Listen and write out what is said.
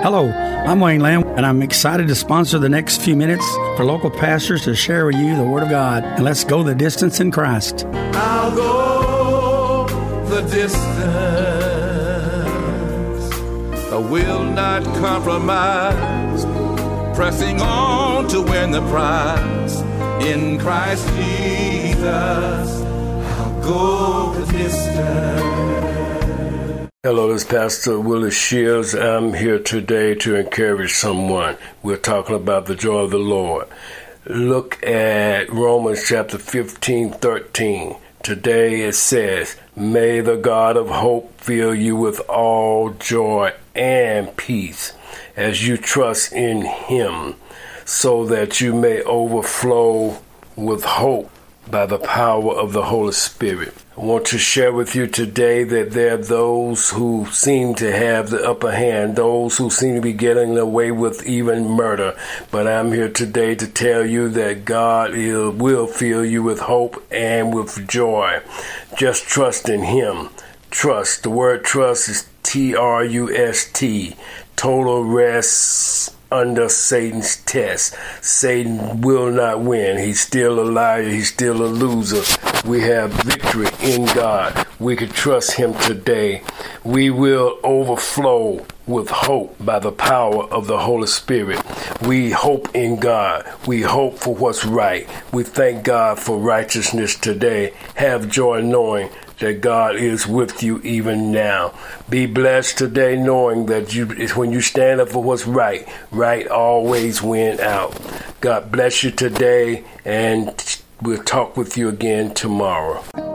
Hello, I'm Wayne Lamb, and I'm excited to sponsor the next few minutes for local pastors to share with you the Word of God. And let's go the distance in Christ. I'll go the distance. I will not compromise. Pressing on to win the prize. In Christ Jesus, I'll go the distance. Hello, this is Pastor Willie Shields. I'm here today to encourage someone. We're talking about the joy of the Lord. Look at Romans chapter 15:13. Today it says, "May the God of hope fill you with all joy and peace as you trust in Him, so that you may overflow with hope by the power of the Holy Spirit." I want to share with you today that there are those who seem to have the upper hand, those who seem to be getting away with even murder. But I'm here today to tell you that God will fill you with hope and with joy. Just trust in Him. Trust. The word trust is Trust. Total rest under Satan's test. Satan will not win. He's still a liar. He's still a loser. We have victory in God. We can trust Him today. We will overflow with hope by the power of the Holy Spirit. We hope in God. We hope for what's right. We thank God for righteousness today. Have joy knowing that God is with you even now. Be blessed today knowing that when you stand up for what's right, right always win out. God bless you today, and we'll talk with you again tomorrow.